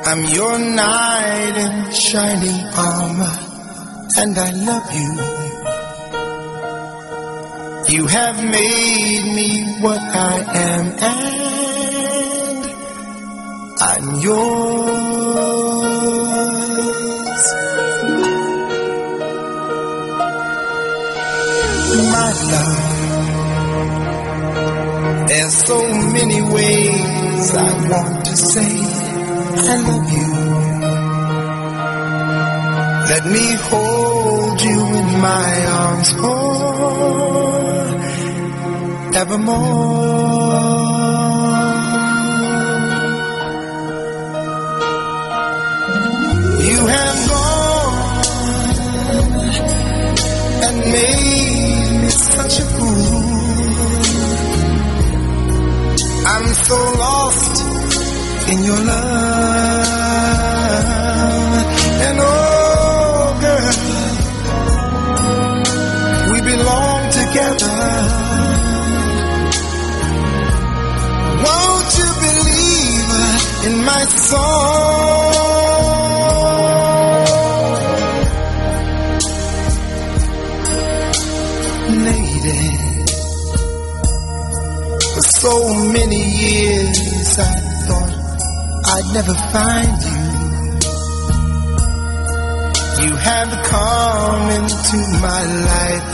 I'm your knight in shining armor, and I love you. You have made me what I am, and I'm yours. My love, there's so many ways I want to say I love you. Let me hold you in my arms forevermore. You have gone and made me such a fool. I'm so lost in your love. And oh girl, we belong together. Won't you believe in my song? Lady, for so many years I thought I'd never find you. You have come into my life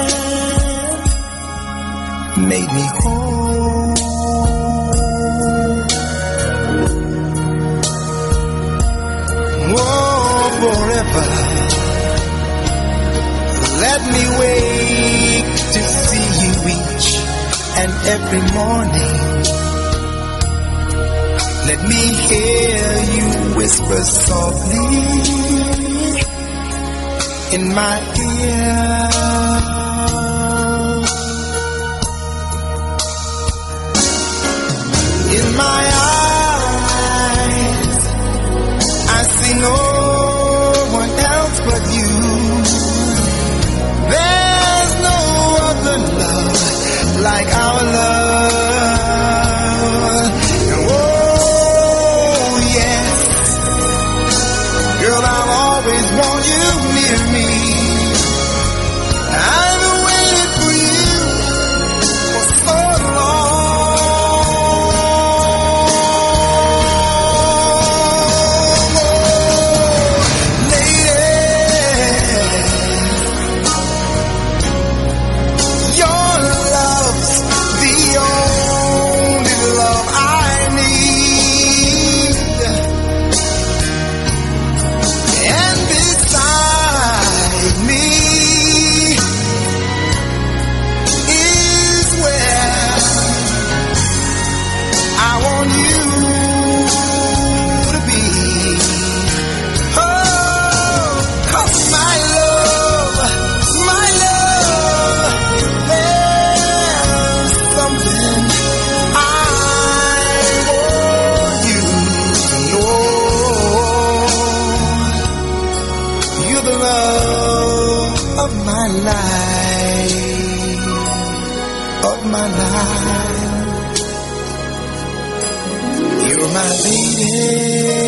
and made me whole. Oh, forever, let me wake to see you each and every morning. Let me hear you whisper softly in my ear. In my eyes, I see no one else but you. There's no other love like our love. Oh yes, girl, I'll always want you near me. I've waited for you for so long. Oh, lady, your love's the only love I need. And beside me is where I want you to be. Oh, 'cause my love, there's something I want you to know. You're the love of my life, of my life. You're my lady.